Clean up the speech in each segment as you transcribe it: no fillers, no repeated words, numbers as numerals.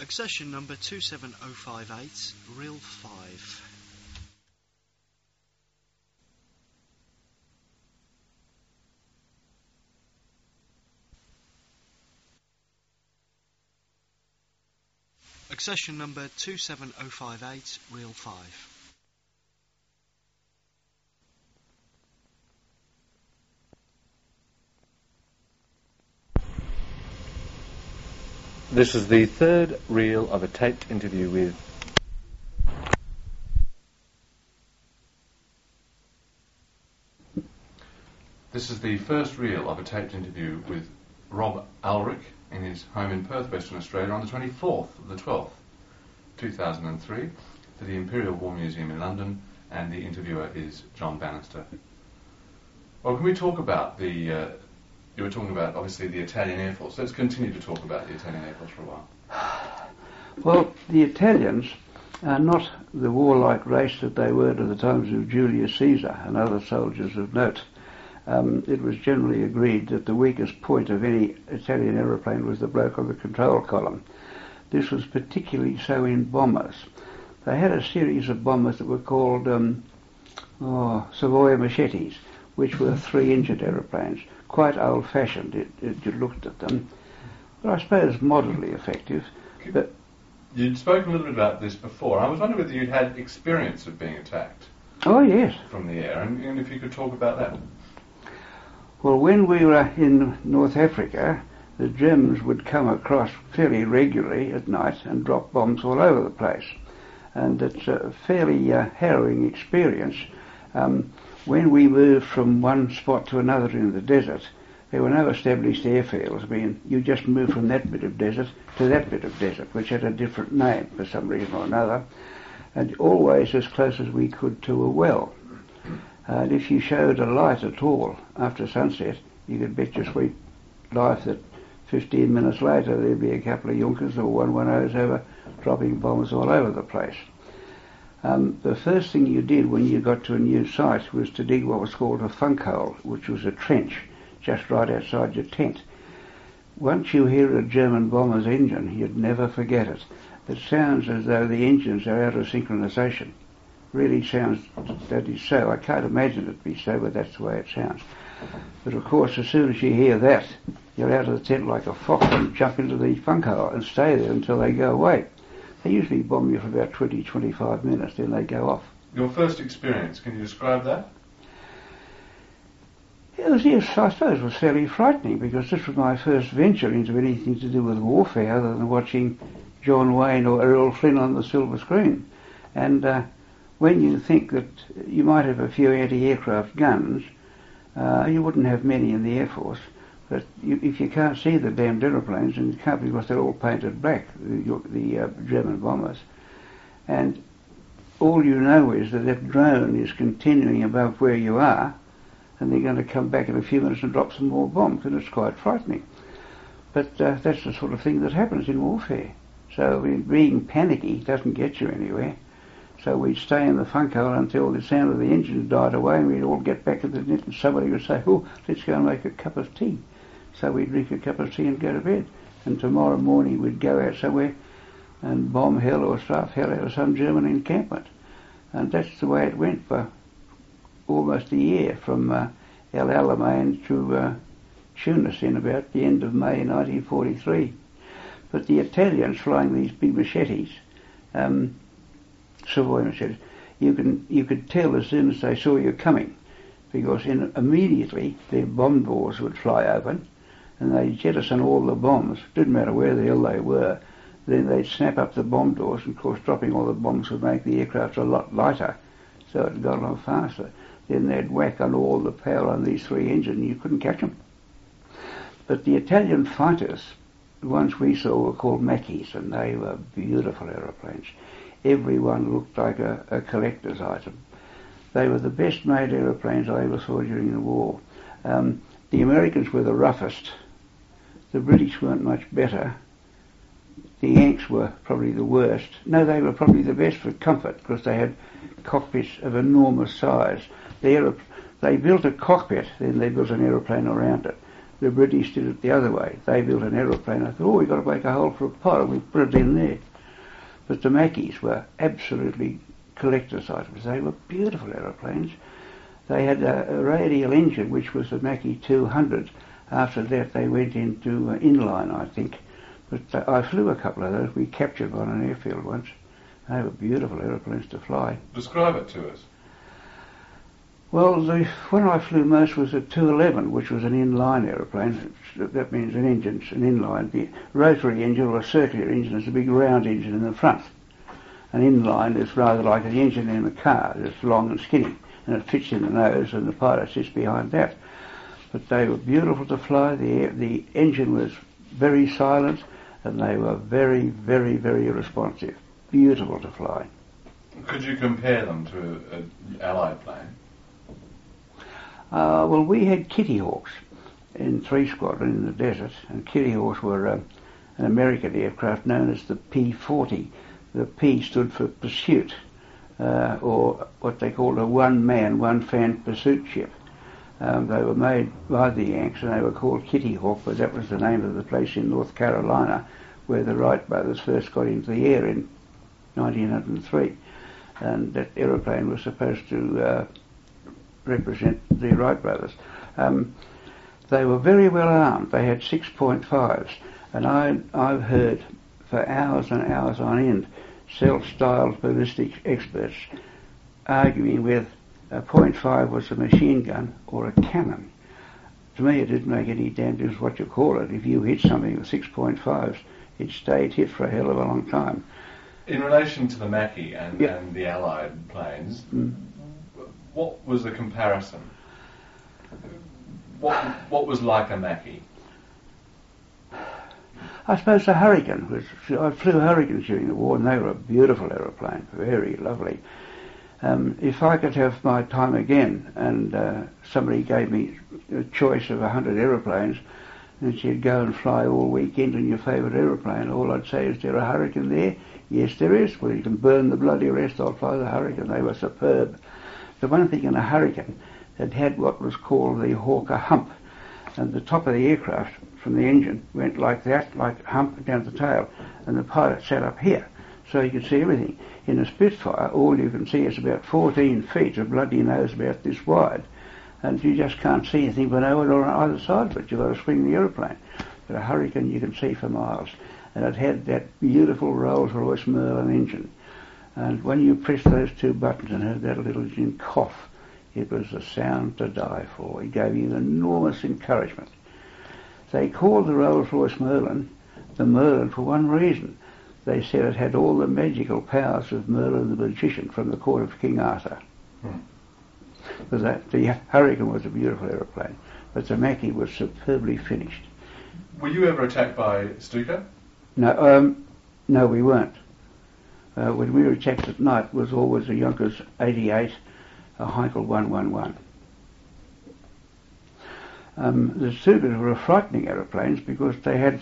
Accession number 27058, reel 5. Accession number 27058, reel 5. This is the third reel of a taped interview with This is the first reel of a taped interview with Rob Ulrich in his home in Perth, Western Australia, on the 24th of the 12th, 2003, to the Imperial War Museum in London, and the interviewer is John Bannister. Well, can we talk about you were talking about, obviously, the Italian Air Force. Let's continue to talk about the Italian Air Force for a while. Well, the Italians are not the warlike race that they were to the times of Julius Caesar and other soldiers of note. It was generally agreed that the weakest point of any Italian aeroplane was the bloke on the control column. This was particularly so in bombers. They had a series of bombers that were called Savoia Machetes, which were three-engined aeroplanes. Quite old-fashioned, you looked at them, but I suppose moderately effective. But you'd spoken a little bit about this before. I was wondering whether you'd had experience of being attacked. Oh, yes. From the air, and if you could talk about that. Well, when we were in North Africa, the Germans would come across fairly regularly at night and drop bombs all over the place. And it's a fairly harrowing experience. When we moved from one spot to another in the desert, there were no established airfields. I mean, you just moved from that bit of desert to that bit of desert, which had a different name for some reason or another, and always as close as we could to a well. And if you showed a light at all after sunset, you could bet your sweet life that 15 minutes later there'd be a couple of Junkers or 110s over dropping bombs all over the place. The first thing you did when you got to a new site was to dig what was called a funk hole, which was a trench just right outside your tent. Once you hear a German bomber's engine, you'd never forget it. It sounds as though the engines are out of synchronization. Really sounds that is so. I can't imagine it be so, but that's the way it sounds. But of course, as soon as you hear that, you're out of the tent like a fox and jump into the funk hole and stay there until they go away. They usually bomb you for about 20-25 minutes, then they go off. Your first experience, can you describe that? Yes, I suppose it was fairly frightening, because this was my first venture into anything to do with warfare other than watching John Wayne or Errol Flynn on the silver screen. And when you think that you might have a few anti-aircraft guns, you wouldn't have many in the Air Force. But if you can't see the damned aeroplanes, and you can't because they're all painted black, the German bombers, and all you know is that that drone is continuing above where you are, and they're going to come back in a few minutes and drop some more bombs, and it's quite frightening. But that's the sort of thing that happens in warfare. So being panicky doesn't get you anywhere. So we'd stay in the funk hole until the sound of the engine died away, and we'd all get back in the net, and somebody would say, "Oh, let's go and make a cup of tea." So we'd drink a cup of tea and go to bed. And tomorrow morning we'd go out somewhere and bomb hell or starve hell out of some German encampment. And that's the way it went for almost a year, from El Alamein to Tunis in about the end of May 1943. But the Italians flying these big machetes, Savoy machetes, you could tell as soon as they saw you coming, because immediately their bomb doors would fly open, and they'd jettison all the bombs. Didn't matter where the hell they were. Then they'd snap up the bomb doors, and of course dropping all the bombs would make the aircraft a lot lighter, so it got on faster. Then they'd whack on all the power on these three engines, and you couldn't catch them. But the Italian fighters, the ones we saw, were called Macchis, and they were beautiful aeroplanes. Every one looked like a collector's item. They were the best made aeroplanes I ever saw during the war. The Americans were the roughest. The British weren't much better. The Yanks were probably the worst. No, they were probably the best for comfort, because they had cockpits of enormous size. They built a cockpit, then they built an aeroplane around it. The British did it the other way. They built an aeroplane. I thought, we've got to make a hole for a pilot. We put it in there. But the Mackeys were absolutely collector's items. They were beautiful aeroplanes. They had a radial engine, which was the Mackie 200. After that, they went into inline, I think. But I flew a couple of those. We captured one on an airfield once. They were beautiful aeroplanes to fly. Describe it to us. Well, the one I flew most was a 211, which was an inline aeroplane. That means an engine's an inline. The rotary engine or a circular engine is a big round engine in the front. An inline is rather like an engine in a car. It's long and skinny, and it fits in the nose, and the pilot sits behind that. But they were beautiful to fly. The engine was very silent, and they were very, very, very responsive. Beautiful to fly. Could you compare them to an Allied plane? Well, we had Kitty Hawks in 3 Squadron in the desert, and Kitty Hawks were an American aircraft known as the P-40. The P stood for pursuit, or what they called a one-man, one-fan pursuit ship. They were made by the Yanks, and they were called Kitty Hawk, but that was the name of the place in North Carolina where the Wright brothers first got into the air in 1903. And that aeroplane was supposed to represent the Wright brothers. They were very well armed. They had 6.5s, and I've heard for hours and hours on end self-styled ballistic experts arguing whether a .5 was a machine gun or a cannon. To me, it didn't make any damn difference what you call it. If you hit something with 6.5s, it stayed hit for a hell of a long time. In relation to the Mackie and the Allied planes, what was the comparison? What was like a Mackie? I suppose the Hurricane was. I flew Hurricanes during the war, and they were a beautiful aeroplane, very lovely. If I could have my time again, and somebody gave me a choice of 100 aeroplanes, and said, go and fly all weekend in your favourite aeroplane, all I'd say, is there a Hurricane there? Yes, there is. Well, you can burn the bloody rest. I'll fly the Hurricane. They were superb. The one thing in a Hurricane, it had what was called the Hawker hump, and the top of the aircraft from the engine went like that, like a hump down the tail, and the pilot sat up here, so he could see everything. In a Spitfire, all you can see is about 14 feet, a bloody nose about this wide, and you just can't see anything below it or on either side of it. You've got to swing the aeroplane. But a Hurricane you can see for miles, and it had that beautiful Rolls-Royce Merlin engine. And when you pressed those 2 buttons and heard that little engine cough, it was a sound to die for. It gave you enormous encouragement. They called the Rolls-Royce Merlin the Merlin for one reason. They said it had all the magical powers of Merlin the magician from the court of King Arthur. But the Hurricane was a beautiful aeroplane, but the Mackie was superbly finished. Were you ever attacked by Stuka? No, we weren't. When we were attacked at night, it was always a Junkers 88, a Heinkel 111. The Stukas were frightening aeroplanes because they had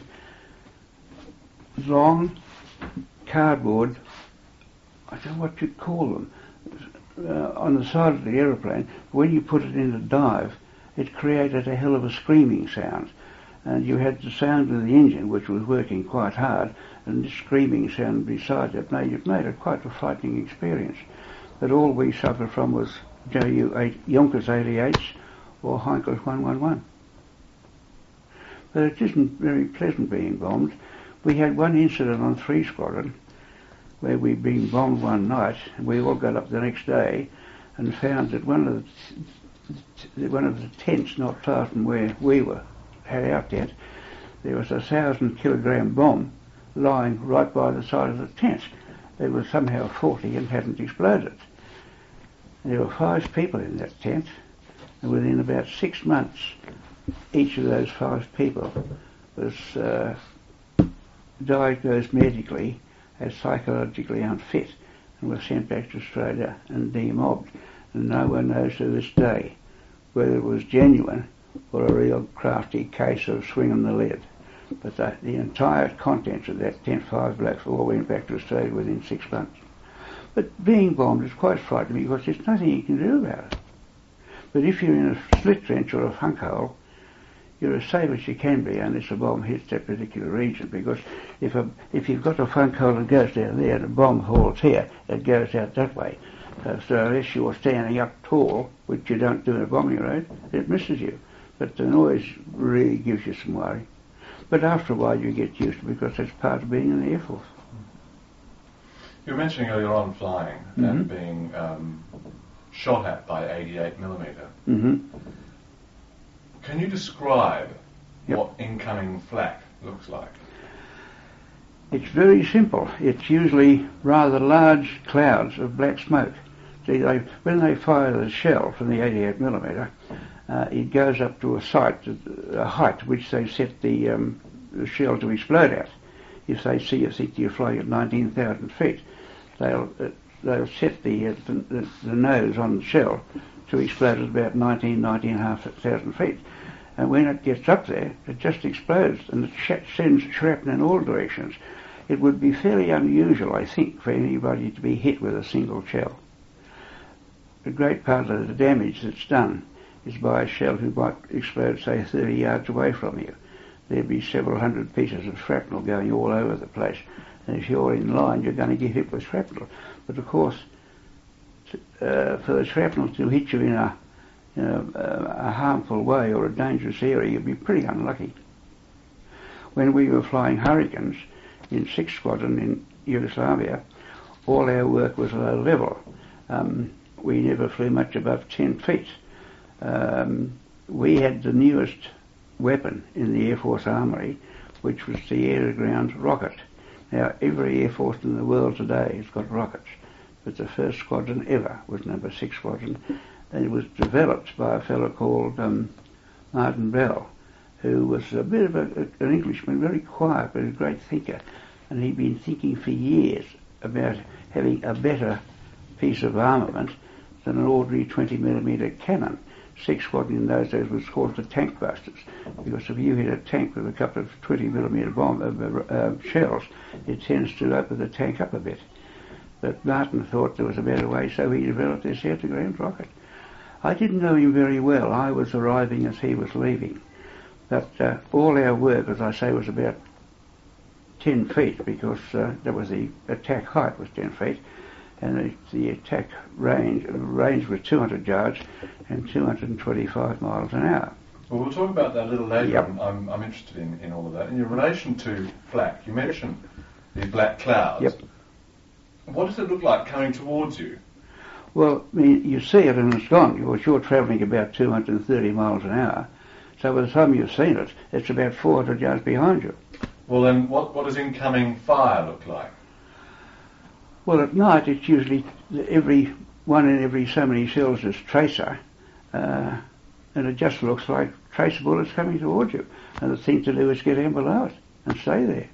long cardboard, I don't know what you'd call them, on the side of the aeroplane. When you put it in a dive, it created a hell of a screaming sound. And you had the sound of the engine, which was working quite hard, and this screaming sound beside it made it quite a frightening experience. But all we suffered from was Junkers 88s or Heinkels 111. But it isn't very pleasant being bombed. We had one incident on 3 Squadron where we'd been bombed one night, and we all got up the next day and found that one of the tents not far from where we had our tent, there was a 1,000-kilogram bomb lying right by the side of the tent. It was somehow faulty and hadn't exploded. There were 5 people in that tent, and within about 6 months, each of those 5 people was diagnosed medically as psychologically unfit and was sent back to Australia and demobbed. And no one knows to this day whether it was genuine or a real crafty case of swinging the lead. But the entire contents of that tent, 5 blokes, all went back to Australia within 6 months. But being bombed is quite frightening because there's nothing you can do about it. But if you're in a slit trench or a funk hole, you're as safe as you can be unless a bomb hits that particular region, because if you've got a funk hole that goes down there and a bomb falls here, it goes out that way. So unless you're standing up tall, which you don't do in a bombing raid, it misses you. But the noise really gives you some worry. But after a while you get used to it, because that's part of being in the Air Force. You were mentioning earlier on flying and being shot at by 88 millimetre. Mm-hmm. Can you describe what incoming flak looks like? It's very simple. It's usually rather large clouds of black smoke. See, when they fire the shell from the 88 millimetre, it goes up to a height which they set the shell to explode at. If they think you're flying at 19,000 feet, they'll set the nose on the shell to explode at about 19,500 feet. And when it gets up there, it just explodes, and it sends shrapnel in all directions. It would be fairly unusual, I think, for anybody to be hit with a single shell. A great part of the damage that's done is by a shell who might explode, say, 30 yards away from you. There'd be several hundred pieces of shrapnel going all over the place, and if you're in line, you're going to get hit with shrapnel. But of course, for the shrapnel to hit you in a harmful way or a dangerous area, you'd be pretty unlucky. When we were flying Hurricanes in 6th Squadron in Yugoslavia, all our work was low level. We never flew much above 10 feet. We had the newest weapon in the Air Force Armoury, which was the air-to-ground rocket. Now, every Air Force in the world today has got rockets, but the first squadron ever was number 6 Squadron, and it was developed by a fellow called Martin Bell, who was a bit of an Englishman, very quiet, but a great thinker, and he'd been thinking for years about having a better piece of armament than an ordinary 20mm cannon. 6 Squadron in those days was called the tank busters, because if you hit a tank with a couple of 20mm shells, it tends to open the tank up a bit. But Martin thought there was a better way, so he developed this air-to-ground rocket. I didn't know him very well. I was arriving as he was leaving. But all our work, as I say, was about 10 feet, because that was the attack height was 10 feet, and the attack range was 200 yards and 225 miles an hour. Well, we'll talk about that a little later. Yep. I'm interested in all of that. In relation to flak, you mentioned the black clouds. Yep. What does it look like coming towards you? Well, I mean, you see it and it's gone. You're travelling about 230 miles an hour. So by the time you've seen it, it's about 400 yards behind you. Well, then what does incoming fire look like? Well, at night it's usually every one in every so many shells is tracer, and it just looks like tracer bullets coming towards you. And the thing to do is get down below it and stay there.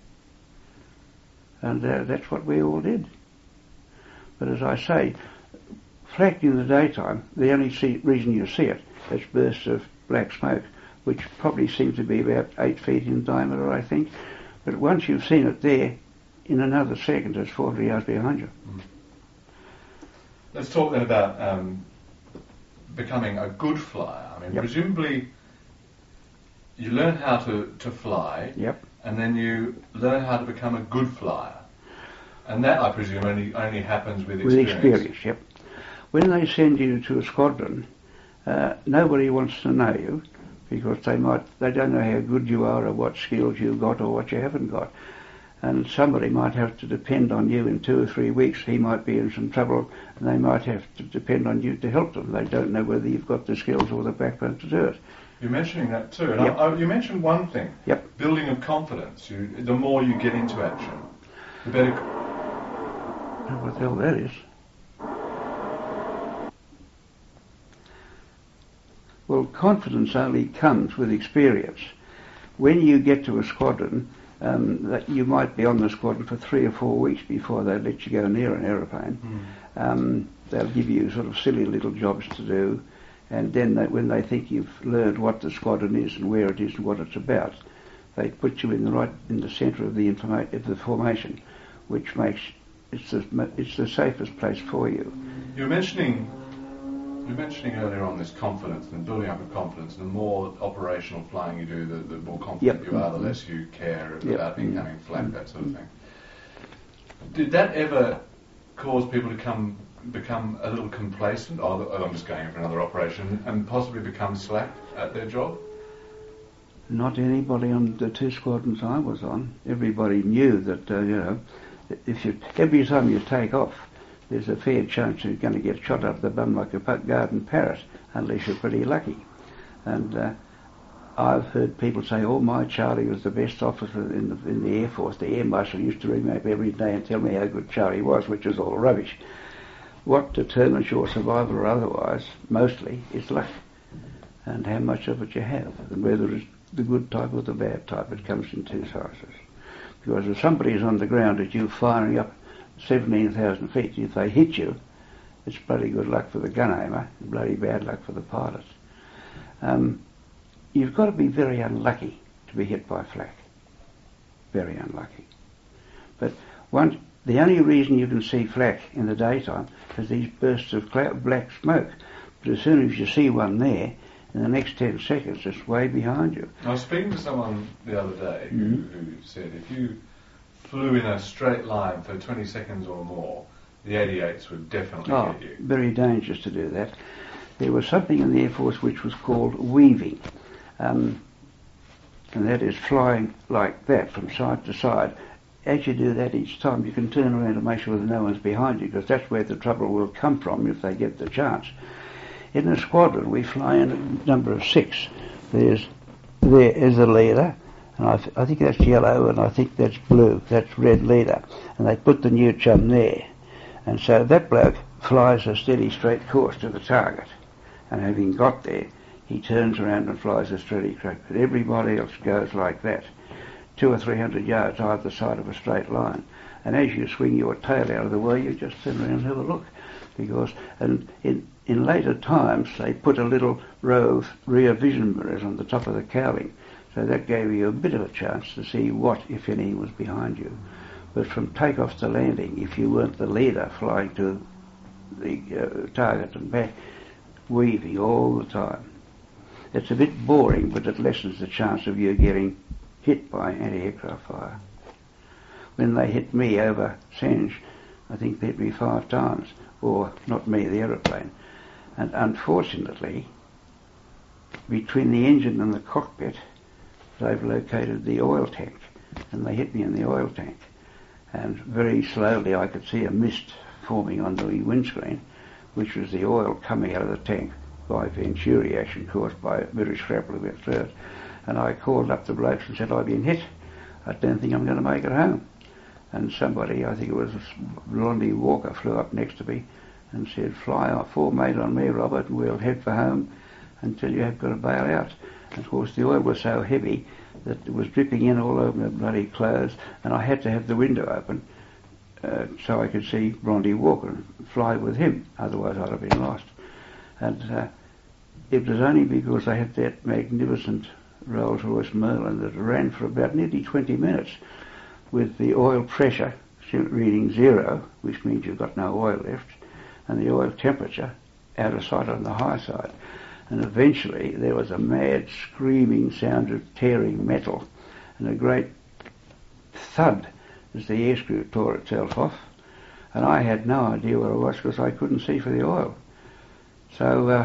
And that's what we all did. But as I say, flak in the daytime, the only reason you see it is bursts of black smoke, which probably seem to be about 8 feet in diameter, I think. But once you've seen it there, in another second, it's 400 yards behind you. Let's talk then about becoming a good flyer. I mean, presumably you learn how to fly, and then you learn how to become a good flyer. And that, I presume, only happens with experience. With experience, yep. When they send you to a squadron, nobody wants to know you, because they don't know how good you are or what skills you've got or what you haven't got. And somebody might have to depend on you in 2 or 3 weeks. He might be in some trouble, and they might have to depend on you to help them. They don't know whether you've got the skills or the background to do it. You're mentioning that too. And you mentioned one thing, building of confidence. The more you get into action, the better... What the hell that is? Well, confidence only comes with experience. When you get to a squadron, that you might be on the squadron for 3 or 4 weeks before they let you go near an aeroplane. They'll give you sort of silly little jobs to do, and then when they think you've learned what the squadron is and where it is and what it's about, they put you in the centre of the formation, which makes it's the safest place for you. You're mentioning were mentioning earlier on this confidence and building up of confidence. The more operational flying you do, the more confident you are, the less you care about becoming flat, that sort of thing. Did that ever cause people to become a little complacent? Oh, I'm just going for another operation, and possibly become slack at their job? Not anybody on the two squadrons I was on. Everybody knew that, every time you take off, there's a fair chance you're going to get shot up the bum like a garden parrot, unless you're pretty lucky. And I've heard people say, "Oh, my Charlie was the best officer in the Air Force." The Air Marshal used to ring me up every day and tell me how good Charlie was, which is all rubbish. What determines your survival or otherwise, mostly, is luck, and how much of it you have, and whether it's the good type or the bad type. It comes in two sizes. Because if somebody's on the ground at you firing up 17,000 feet, if they hit you, it's bloody good luck for the gun aimer, and bloody bad luck for the pilot. You've got to be very unlucky to be hit by flak. Very unlucky. But the only reason you can see flak in the daytime is these bursts of black smoke. But as soon as you see one there, in the next 10 seconds, it's way behind you. I was speaking to someone the other day who said if you flew in a straight line for 20 seconds or more, the 88s would definitely hit you. Very dangerous to do that. There was something in the Air Force which was called weaving, and that is flying like that from side to side. As you do that each time, you can turn around and make sure that no one's behind you, because that's where the trouble will come from if they get the chance. In a squadron, we fly in a number of 6. There is a leader, and I think that's yellow, and I think that's blue. That's red leader, and they put the new chum there, and so that bloke flies a steady straight course to the target, and having got there, he turns around and flies a steady straight. But everybody else goes like that, 200 or 300 yards either side of a straight line, and as you swing your tail out of the way, you just turn around and have a look, because in later times, they put a little row of rear vision mirrors on the top of the cowling, so that gave you a bit of a chance to see what, if any, was behind you. But from takeoff to landing, if you weren't the leader flying to the target and back, weaving all the time. It's a bit boring, but it lessens the chance of you getting hit by anti-aircraft fire. When they hit me over Senge, I think they hit me 5 times, or not me, the aeroplane. And unfortunately, between the engine and the cockpit, they've located the oil tank, and they hit me in the oil tank. And very slowly I could see a mist forming on the windscreen, which was the oil coming out of the tank by Venturi action caused by a bit of shrapnel that went through it. And I called up the blokes and said, "I've been hit. I don't think I'm going to make it home." And somebody, I think it was Blondie Walker, flew up next to me and said, "Fly off, full mate on me, Robert, and we'll head for home until you have got to bail out." And of course the oil was so heavy that it was dripping in all over my bloody clothes, and I had to have the window open so I could see Blondie Walker and fly with him, otherwise I'd have been lost. And it was only because I had that magnificent Rolls-Royce Merlin that ran for about nearly 20 minutes with the oil pressure reading 0, which means you've got no oil left, and the oil temperature out of sight on the high side. And eventually there was a mad screaming sound of tearing metal and a great thud as the air screw tore itself off. And I had no idea where I was because I couldn't see for the oil. So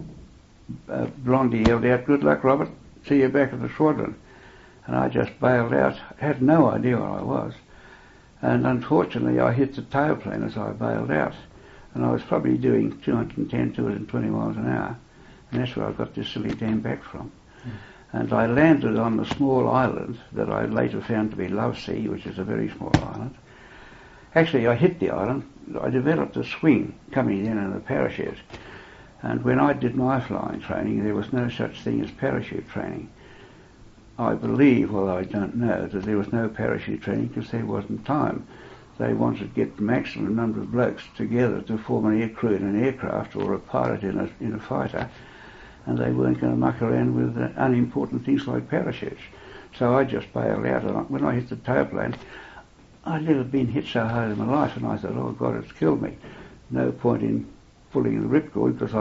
Blondie yelled out, "Good luck, Robert. See you back at the squadron." And I just bailed out. I had no idea where I was. And unfortunately I hit the tailplane as I bailed out. And I was probably doing 210, 220 miles an hour. And that's where I got this silly damn back from. And I landed on a small island that I later found to be Love Sea, which is a very small island. Actually, I hit the island. I developed a swing coming in a parachute. And when I did my flying training, there was no such thing as parachute training. I believe, although I don't know, that there was no parachute training because there wasn't time. They wanted to get the maximum number of blokes together to form an air crew in an aircraft or a pilot in a fighter, and they weren't going to muck around with unimportant things like parachutes. So I just bailed out, and when I hit the tailplane, I'd never been hit so hard in my life, and I thought, oh God, it's killed me. No point in pulling the ripcord because I'm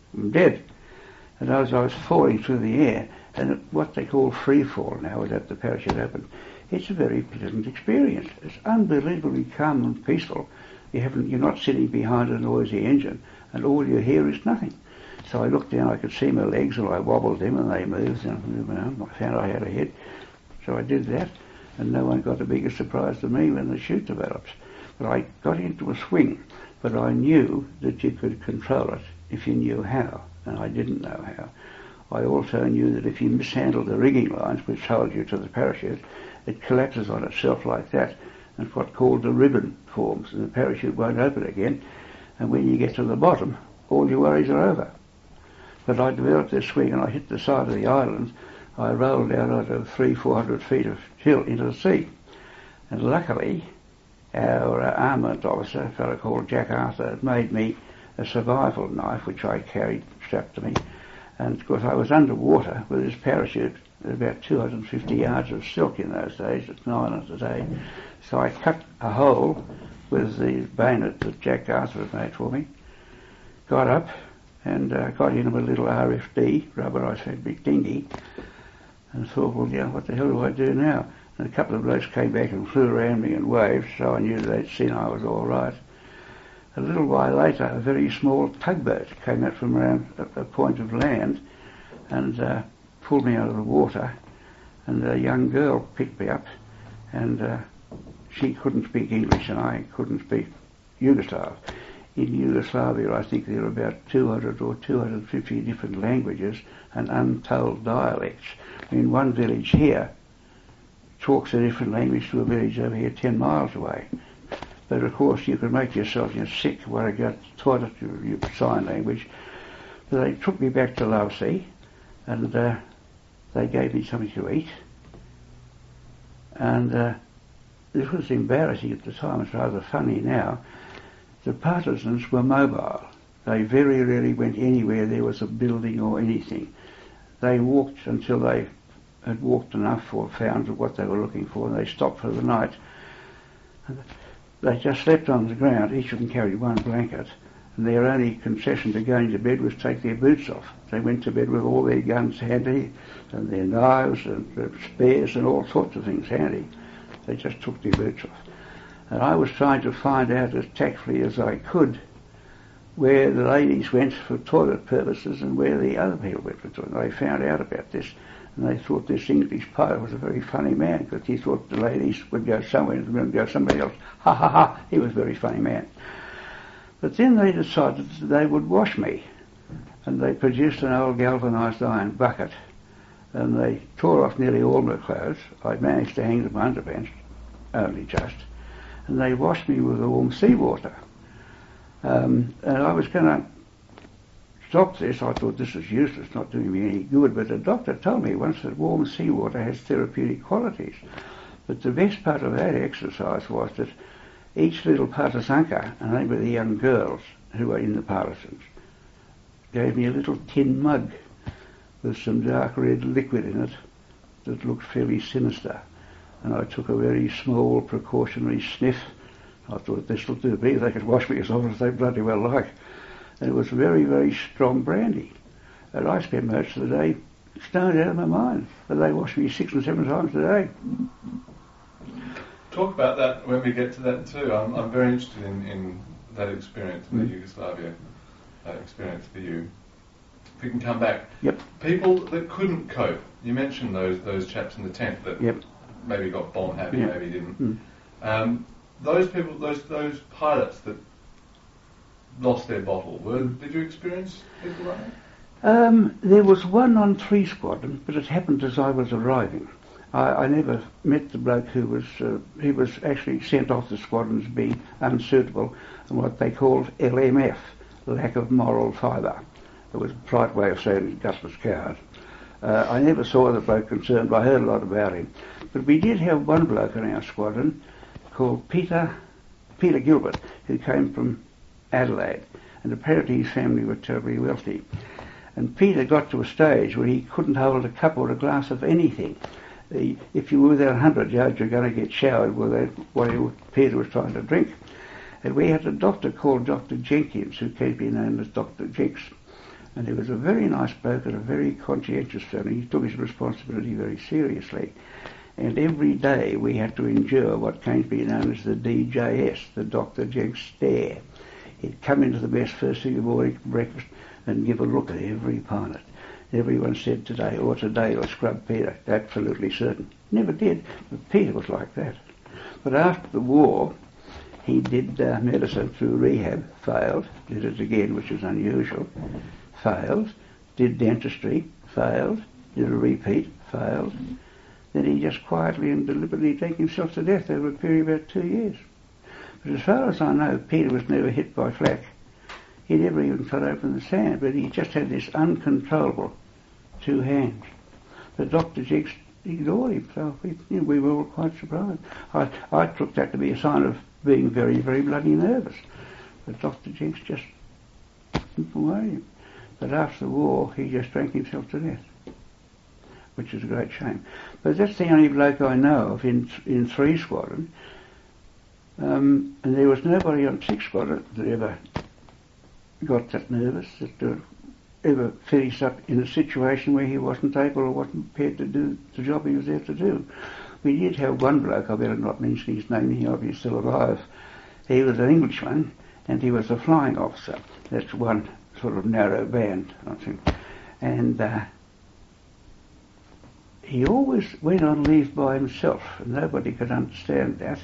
I'm dead. And as I was falling through the air, and what they call free fall now without the parachute open, it's a very pleasant experience. It's unbelievably calm and peaceful. You're not sitting behind a noisy engine, and all you hear is nothing. So I looked down, I could see my legs, and I wobbled them, and they moved, and I found I had a head. So I did that, and no one got a bigger surprise than me when the chute develops. But I got into a swing, but I knew that you could control it if you knew how, and I didn't know how. I also knew that if you mishandled the rigging lines which hold you to the parachute, it collapses on itself like that, and what called the ribbon forms, and the parachute won't open again, and when you get to the bottom, all your worries are over. But I developed this swing, and I hit the side of the island. I rolled out over 300-400 feet of hill into the sea, and luckily our armament officer, a fellow called Jack Arthur, had made me a survival knife which I carried strapped to me, and of course I was underwater with this parachute at about 250 yards of silk in those days. It's nylon today. So I cut a hole with the bayonet that Jack Arthur had made for me, got up and got in with a little RFD, rubberised fabric dinghy, and thought, well, yeah, what the hell do I do now? And a couple of blokes came back and flew around me and waved, so I knew they'd seen I was all right. A little while later, a very small tugboat came out from around a point of land and pulled me out of the water, and a young girl picked me up, and she couldn't speak English and I couldn't speak Yugoslav. In Yugoslavia, I think there are about 200 or 250 different languages and untold dialects. In one village here talks a different language to a village over here 10 miles away. But of course you can make yourself sick when I got taught it to sign language. But they took me back to Lausea, and they gave me something to eat. And this was embarrassing at the time, it's rather funny now. The partisans were mobile. They very rarely went anywhere there was a building or anything. They walked until they had walked enough or found what they were looking for, and they stopped for the night. They just slept on the ground. Each of them carried one blanket, and their only concession to going to bed was take their boots off. They went to bed with all their guns handy, and their knives and spears and all sorts of things handy. They just took their boots off. And I was trying to find out as tactfully as I could where the ladies went for toilet purposes and where the other people went for toilet. They found out about this, and they thought this English pilot was a very funny man because he thought the ladies would go somewhere and the men would go somewhere else. Ha ha ha! He was a very funny man. But then they decided that they would wash me, and they produced an old galvanised iron bucket, and they tore off nearly all my clothes. I managed to hang them underpants, only just, and they washed me with warm seawater. And I was going to stop this. I thought this was useless, not doing me any good, but the doctor told me once that warm seawater has therapeutic qualities. But the best part of that exercise was that each little partisanka, and they were the young girls who were in the partisans, gave me a little tin mug with some dark red liquid in it that looked fairly sinister. And I took a very small precautionary sniff. I thought this will do me. They could wash me as often as they bloody well like. And it was very, very strong brandy. And I spent most of the day stoned out of my mind. But they washed me 6 and 7 times a day. Talk about that when we get to that too. I'm very interested in that experience, the Yugoslavia experience for you. If we can come back. Yep. People that couldn't cope. You mentioned those chaps in the tent that maybe got bomb happy, maybe didn't. Those people, those pilots that lost their bottle, did you experience people like that? There was one on 3 Squadron, but it happened as I was arriving. I never met the bloke who was, he was actually sent off the squadron as being unsuitable and what they called LMF, lack of moral fibre. It was a polite way of saying Gus was coward. I never saw the bloke concerned, but I heard a lot about him. But we did have one bloke in our squadron called Peter Gilbert, who came from Adelaide, and apparently his family were terribly wealthy. And Peter got to a stage where he couldn't hold a cup or a glass of anything. If you were within 100 yards, you're going to get showered with what Peter was trying to drink. And we had a doctor called Dr. Jenkins, who came to be known as Dr. Jenks. And he was a very nice bloke and a very conscientious fellow. He took his responsibility very seriously. And every day we had to endure what came to be known as the DJS, the Dr. Jenks stare. He'd come into the mess first thing in the morning for breakfast and give a look at every pilot. Everyone said today will scrub Peter. Absolutely certain. Never did, but Peter was like that. But after the war, he did medicine through rehab, failed, did it again, which is unusual, failed, did dentistry, failed, did a repeat, failed. Then he just quietly and deliberately took himself to death over a period of about 2 years. But as far as I know, Peter was never hit by flak. He never even cut open the sand, but he just had this uncontrollable 2 hands. But Dr. Jenks ignored him, so we were all quite surprised. I took that to be a sign of being very, very bloody nervous. But Dr. Jenks just didn't worry him. But after the war, he just drank himself to death, which is a great shame. But that's the only bloke I know of in 3 Squadron. And there was nobody on 6 Squadron that ever got that nervous, that ever finished up in a situation where he wasn't able or wasn't prepared to do the job he was there to do. We did have one bloke, I better not mention his name, he hope he's still alive. He was an Englishman and he was a flying officer. That's one sort of narrow band, I think. And he always went on leave by himself, and nobody could understand that.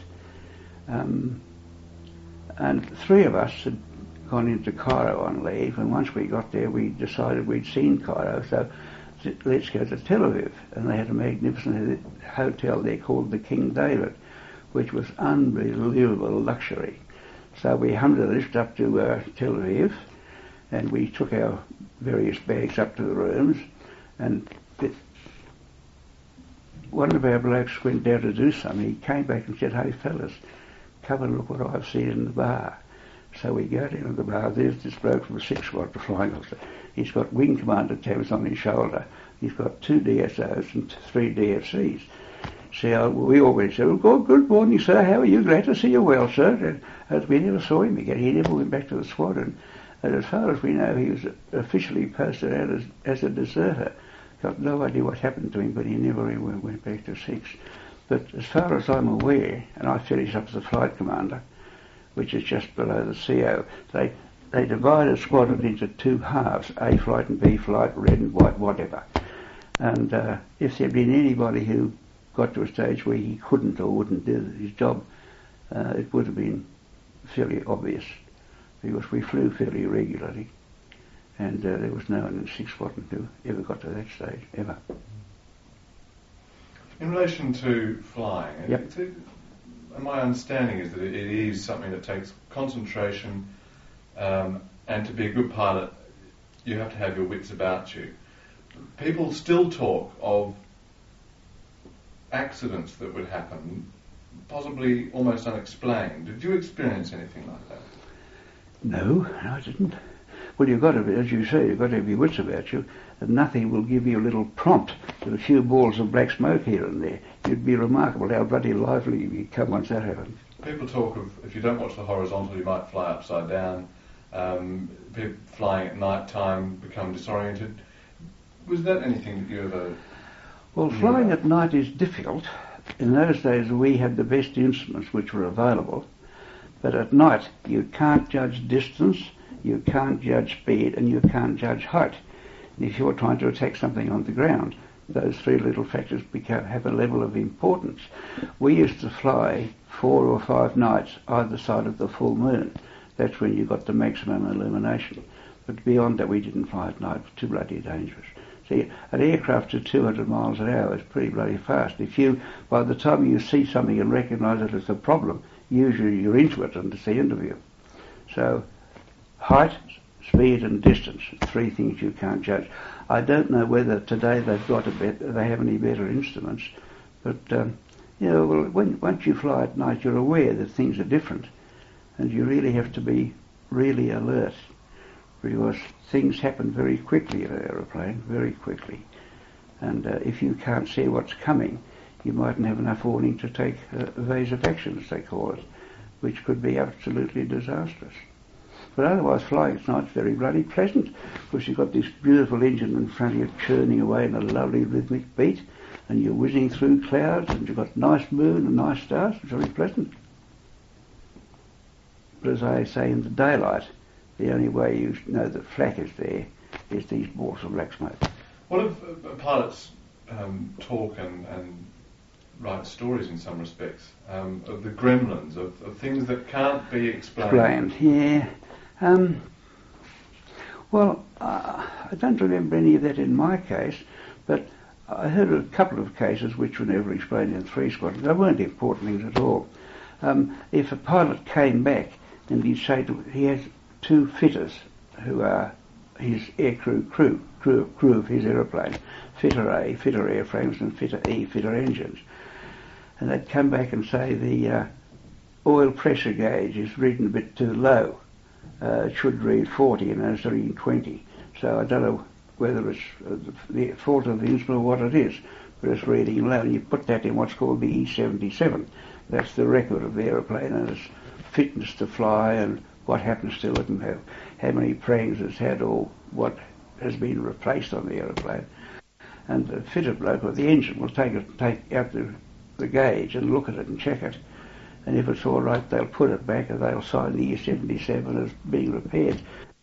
And 3 of us had gone into Cairo on leave, and once we got there we decided we'd seen Cairo, so let's go to Tel Aviv. And they had a magnificent hotel there called the King David, which was unbelievable luxury. So we hummed the lift up to Tel Aviv, and we took our various bags up to the rooms, and one of our blokes went down to do something. He came back and said, "Hey fellas, come and look what I've seen in the bar." So we go down to the bar. There's this bloke from the 6th Squadron flying officer. He's got Wing Commander tabs on his shoulder. He's got 2 DSOs and 3 DFCs. So we always said, "Oh, good morning, sir. How are you? Glad to see you well, sir." And we never saw him again. He never went back to the squadron. And as far as we know, he was officially posted out as a deserter. Got no idea what happened to him, but he never ever went back to 6. But as far as I'm aware, and I finished up as a flight commander, which is just below the CO, they divided squadron into 2 halves, A flight and B flight, red and white, whatever. And if there'd been anybody who got to a stage where he couldn't or wouldn't do his job, it would have been fairly obvious, because we flew fairly regularly, and there was no one in 6th Squadron who ever got to that stage, ever. In relation to flying, Yep. My understanding is that it is something that takes concentration, and to be a good pilot, you have to have your wits about you. People still talk of accidents that would happen, possibly almost unexplained. Did you experience anything like that? No, I didn't. Well, you've got to, as you say, you've got to have your wits about you, and nothing will give you a little prompt with a few balls of black smoke here and there. You'd be remarkable how bloody lively you become once that happens. People talk of, if you don't watch the horizontal, you might fly upside down. People flying at night time become disoriented. Was that anything that you ever... Well, flying at night is difficult. In those days we had the best instruments which were available, but at night you can't judge distance, you can't judge speed, and you can't judge height. And if you're trying to attack something on the ground, those 3 little factors have a level of importance. We used to fly 4 or 5 nights either side of the full moon. That's when you got the maximum illumination. But beyond that we didn't fly at night. It was too bloody dangerous. See, an aircraft to 200 miles an hour is pretty bloody fast. By the time you see something and recognise it as a problem, usually you're into it and it's the end of you. So, height, speed and distance, 3 things you can't judge. I don't know whether today they have any better instruments, but once you fly at night, you're aware that things are different, and you really have to be really alert, because things happen very quickly in an aeroplane, very quickly. And if you can't see what's coming, you mightn't have enough warning to take evasive action, as they call it, which could be absolutely disastrous. But otherwise, flying at night's very bloody pleasant, because you've got this beautiful engine in front of you churning away in a lovely rhythmic beat, and you're whizzing through clouds, and you've got nice moon and nice stars. It's very pleasant. But as I say, in the daylight, the only way you know that flak is there is these balls of black smoke. What if pilots talk and write stories in some respects of the gremlins, of things that can't be explained? Yeah. Well, I don't remember any of that in my case, but I heard of a couple of cases which were never explained in 3 Squadron. They weren't important things at all. If a pilot came back and he'd say he has 2 fitters who are his aircrew crew of his aeroplane, fitter A, fitter airframes, and fitter E, fitter engines. And they'd come back and say the oil pressure gauge is reading a bit too low. It should read 40 and it's reading 20. So I don't know whether it's the fault of the instrument or what it is, but it's reading low. And you put that in what's called the E77. That's the record of the aeroplane and its fitness to fly and what happens to it and how many prangs it's had or what has been replaced on the aeroplane. And the fitter bloke or the engine will take out the gauge and look at it and check it. And if it's all right, they'll put it back and they'll sign the E77 as being repaired.